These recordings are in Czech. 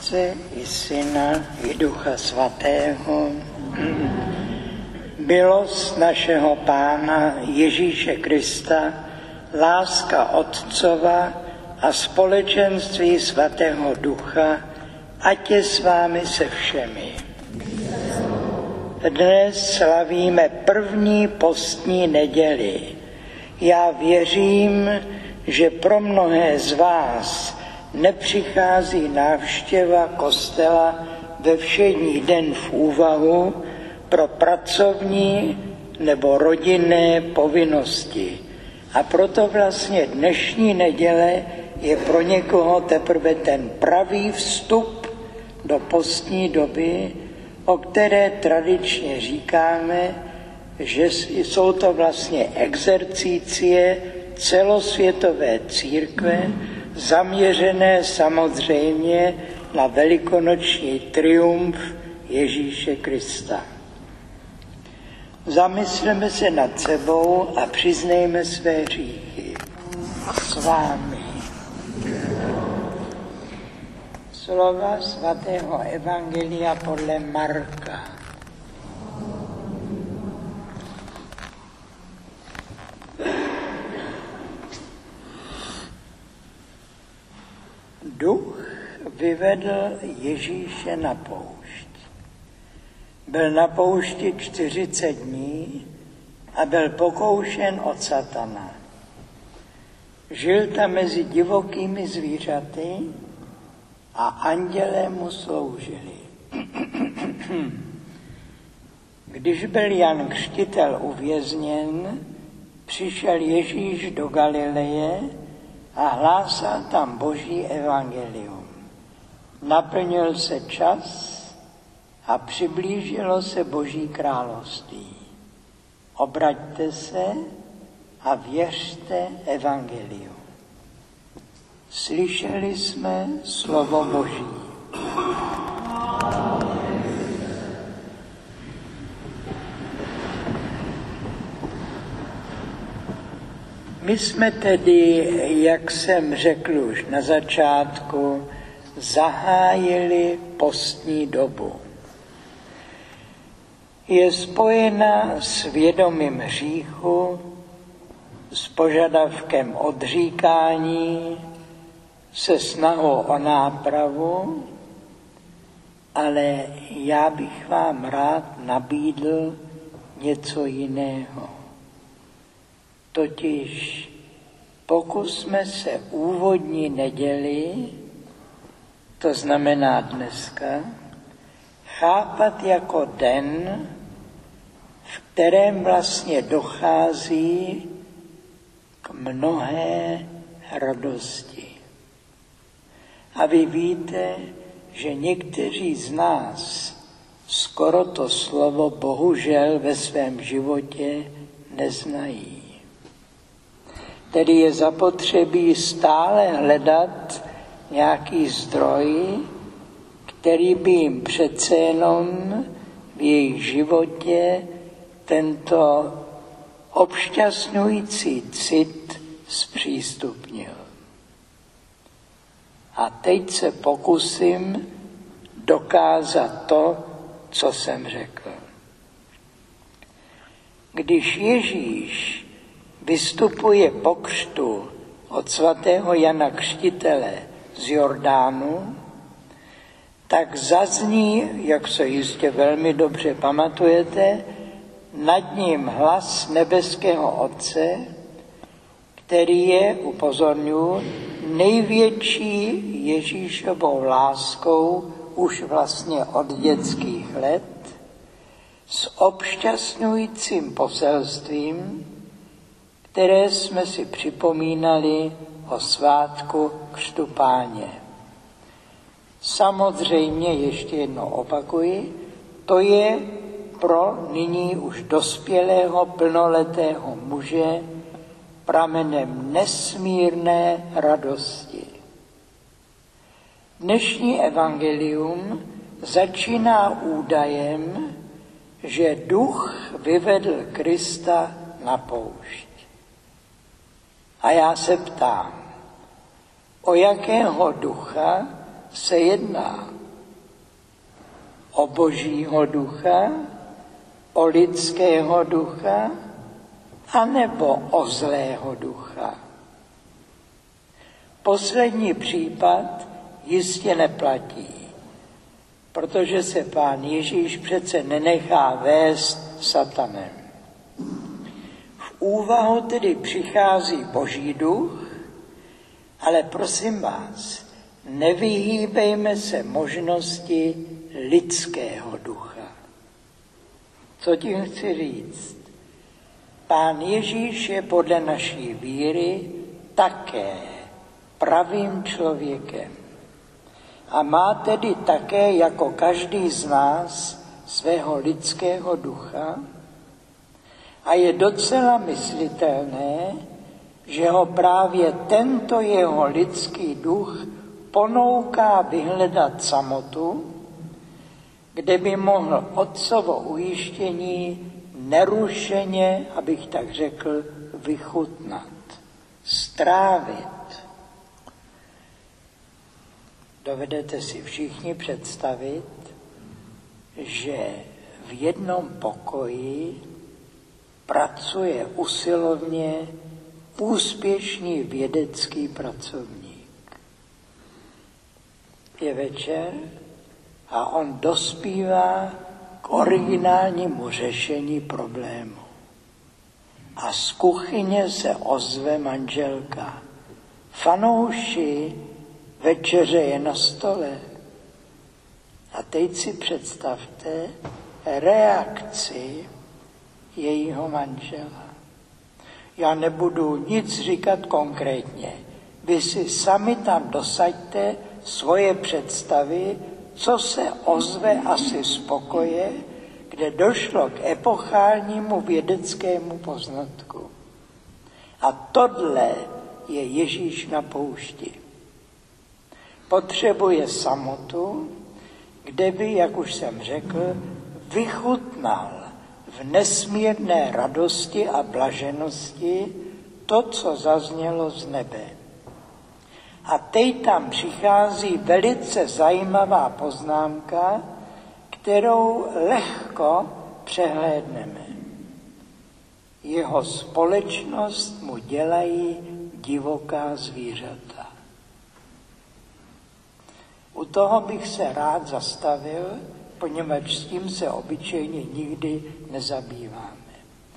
Otce i Syna i Ducha Svatého. Milost našeho Pána Ježíše Krista, láska Otcova a společenství Svatého Ducha, ať je s vámi se všemi. Dnes slavíme první postní neděli. Já věřím, že pro mnohé z vás nepřichází návštěva kostela ve všední den v úvahu pro pracovní nebo rodinné povinnosti. A proto vlastně dnešní neděle je pro někoho teprve ten pravý vstup do postní doby, o které tradičně říkáme, že jsou to vlastně exercície celosvětové církve, zaměřené samozřejmě na velikonoční triumf Ježíše Krista. Zamysleme se nad sebou a přiznejme své hříchy. S vámi. Slova svatého Evangelia podle Marka. Duch vyvedl Ježíše na poušť. Byl na poušti 40 dní a byl pokoušen od satana. Žil tam mezi divokými zvířaty a andělé mu sloužili. Když byl Jan Křtitel uvězněn, přišel Ježíš do Galileje a hlásal tam Boží evangelium. Naplnil se čas a přiblížilo se Boží království. Obraťte se a věřte evangeliu. Slyšeli jsme slovo Boží. My jsme tedy, jak jsem řekl už na začátku, zahájili postní dobu. Je spojena s vědomím hříchu, s požadavkem odříkání, se snahou o nápravu, ale já bych vám rád nabídl něco jiného. Totiž pokusme se úvodní neděli, to znamená dneska, chápat jako den, v kterém vlastně dochází k mnohé radosti. A vy víte, že někteří z nás skoro to slovo bohužel ve svém životě neznají. Tedy je zapotřebí stále hledat nějaký zdroj, který by jim přece jenom v jejich životě tento obšťastňující cit zpřístupnil. A teď se pokusím dokázat to, co jsem řekl. Když Ježíš vystupuje po křtu od svatého Jana Křtitele z Jordánu, tak zazní, jak se jistě velmi dobře pamatujete, nad ním hlas nebeského Otce, který je, upozorňuji, největší Ježíšovou láskou už vlastně od dětských let, s obšťastňujícím poselstvím, které jsme si připomínali o svátku Křtu Páně. Samozřejmě, ještě jednou opakuji, to je pro nyní už dospělého plnoletého muže pramenem nesmírné radosti. Dnešní evangelium začíná údajem, že duch vyvedl Krista na poušť. A já se ptám, o jakého ducha se jedná? O Božího ducha, o lidského ducha, anebo o zlého ducha? Poslední případ jistě neplatí, protože se Pán Ježíš přece nenechá vést satanem. V úvahu tedy přichází Boží duch, ale prosím vás, nevyhýbejme se možnosti lidského ducha. Co tím chci říct? Pán Ježíš je podle naší víry také pravým člověkem. A má tedy také jako každý z nás svého lidského ducha a je docela myslitelné, že ho právě tento jeho lidský duch ponouká vyhledat samotu, kde by mohl otcovo ujištění nerušeně, abych tak řekl, vychutnat, strávit. Dovedete si všichni představit, že v jednom pokoji pracuje usilovně úspěšný vědecký pracovník. Je večer a on dospívá k originálnímu řešení problému. A z kuchyně se ozve manželka. Fanouši, večeře je na stole. A teď si představte reakci jejího manžela. Já nebudu nic říkat konkrétně. Vy si sami tam dosaďte svoje představy, co se ozve asi z pokoje, kde došlo k epochálnímu vědeckému poznatku. A tohle je Ježíš na poušti. Potřebuje samotu, kde by, jak už jsem řekl, vychutnal v nesmírné radosti a blaženosti to, co zaznělo z nebe. A teď tam přichází velice zajímavá poznámka, kterou lehko přehlédneme. Jeho společnost mu dělají divoká zvířata. U toho bych se rád zastavil, poněvadž s tím se obyčejně nikdy nezabýváme.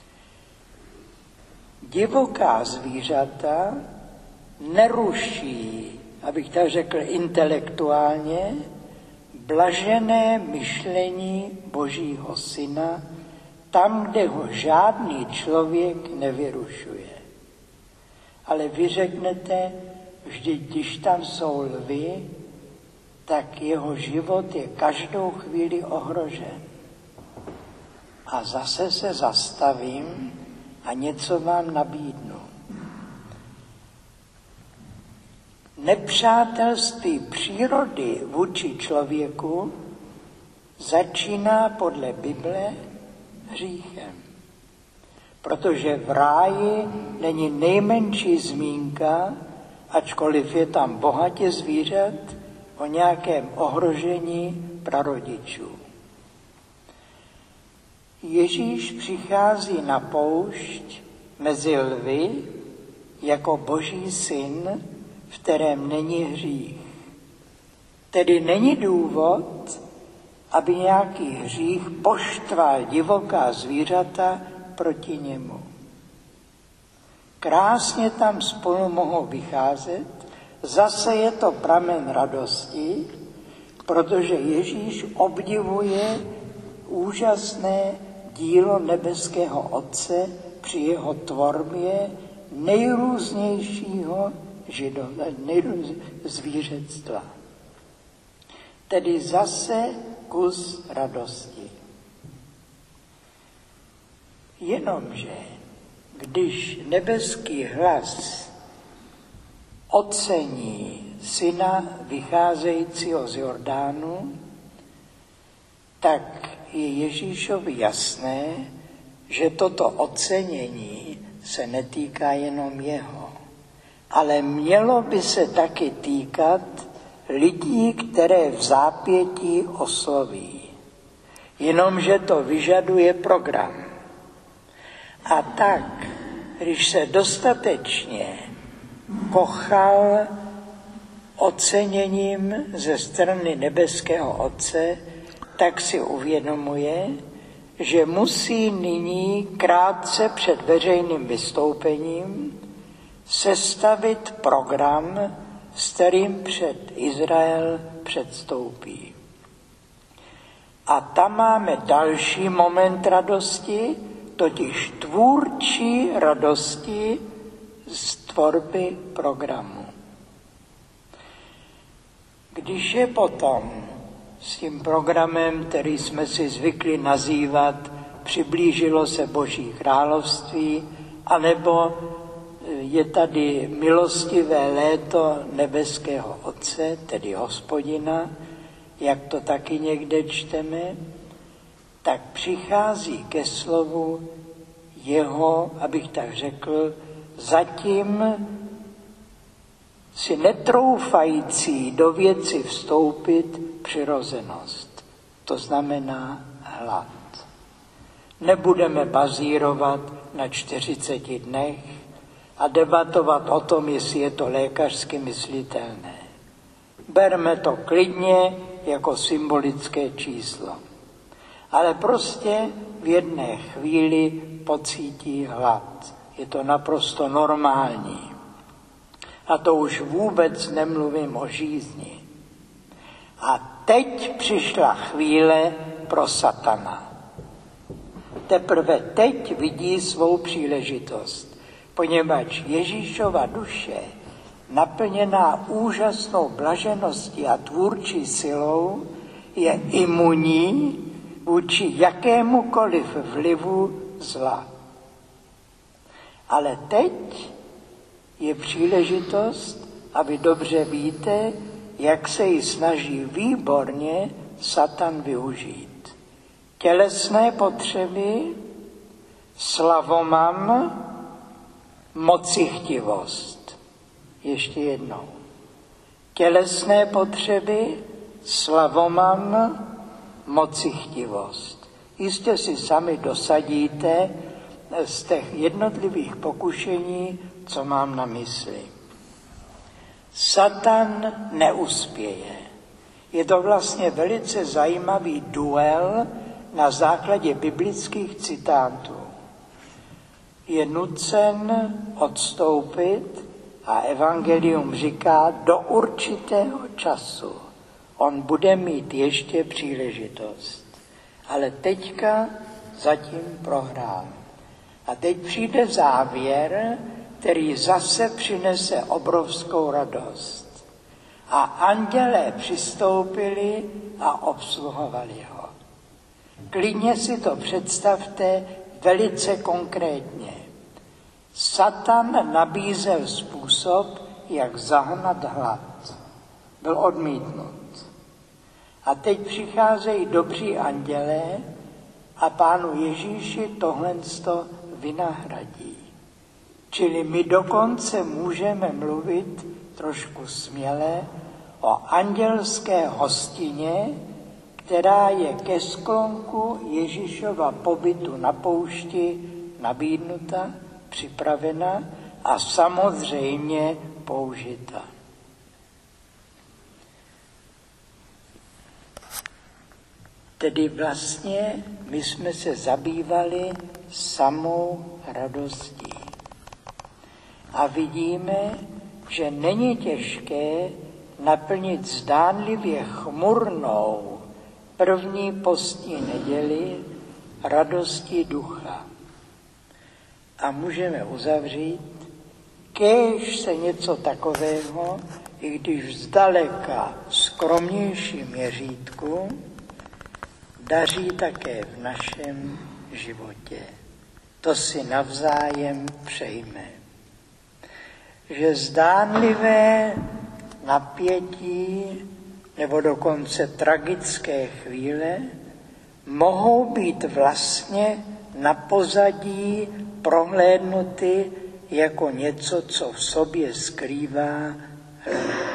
Divoká zvířata neruší, abych tak řekl intelektuálně, blažené myšlení Božího Syna tam, kde ho žádný člověk nevyrušuje. Ale vy řeknete, vždyť když tam jsou lvi, tak jeho život je každou chvíli ohrožen. A zase se zastavím a něco vám nabídnu. Nepřátelství přírody vůči člověku začíná podle Bible hříchem. Protože v ráji není nejmenší zmínka, ačkoliv je tam bohatě zvířat, o nějakém ohrožení prarodičů. Ježíš přichází na poušť mezi lvy jako Boží syn, v kterém není hřích. Tedy není důvod, aby nějaký hřích poštval divoká zvířata proti němu. Krásně tam spolu mohou vycházet, zase je to pramen radosti, protože Ježíš obdivuje úžasné dílo nebeského Otce při jeho tvorbě nejrůznějšího zvířectva. Tedy zase kus radosti. Jenomže, když nebeský hlas ocení syna vycházejícího z Jordánu, tak je Ježíšovi jasné, že toto ocenění se netýká jenom jeho, ale mělo by se taky týkat lidí, které v zápětí osloví. jenomže to vyžaduje program. A tak, když se dostatečně kochal oceněním ze strany nebeského Otce, tak si uvědomuje, že musí nyní krátce před veřejným vystoupením sestavit program, s kterým před Izrael předstoupí. A tam máme další moment radosti, totiž tvůrčí radosti z tvorby programu. Když je potom s tím programem, který jsme si zvykli nazývat Přiblížilo se Boží království, anebo je tady milostivé léto nebeského Otce, tedy Hospodina, jak to taky někde čteme, tak přichází ke slovu jeho, abych tak řekl, zatím si netroufající do věci vstoupit přirozenost. To znamená hlad. Nebudeme bazírovat na 40 dnech a debatovat o tom, jestli je to lékařsky myslitelné. Berme to klidně jako symbolické číslo. Ale prostě v jedné chvíli pocítí hlad. Je to naprosto normální. A to už vůbec nemluvím o žízni. A teď přišla chvíle pro satana. Teprve teď vidí svou příležitost, poněvadž Ježíšova duše, naplněná úžasnou blažeností a tvůrčí silou, je imunní vůči jakémukoliv vlivu zla. Ale teď je příležitost, a vy dobře víte, jak se ji snaží výborně Satan využít. Tělesné potřeby, slavomam, mocichtivost. Ještě jednou. Tělesné potřeby, slavomam, mocichtivost. Jistě si sami dosadíte z těch jednotlivých pokušení, co mám na mysli. Satan neuspěje. Je to vlastně velice zajímavý duel na základě biblických citátů. Je nucen odstoupit a evangelium říká do určitého času. On bude mít ještě příležitost. Ale teďka zatím prohrál. A teď přijde závěr, který zase přinese obrovskou radost. A andělé přistoupili a obsluhovali ho. Klidně si to představte velice konkrétně. Satan nabízel způsob, jak zahnat hlad. Byl odmítnut. A teď přicházejí dobří andělé a Pánu Ježíši tohlensto vynahradí. Čili my dokonce můžeme mluvit trošku směle o andělské hostině, která je ke sklonku Ježíšova pobytu na poušti nabídnuta, připravena a samozřejmě použita. Tedy vlastně my jsme se zabývali samou radostí. A vidíme, že není těžké naplnit zdánlivě chmurnou první postní neděli radostí ducha. A můžeme uzavřít, kéž se něco takového, i když zdaleka skromnější měřítku, daří také v našem životě. To si navzájem přejme. Že zdánlivé napětí nebo dokonce tragické chvíle mohou být vlastně na pozadí prohlédnuty jako něco, co v sobě skrývá radost.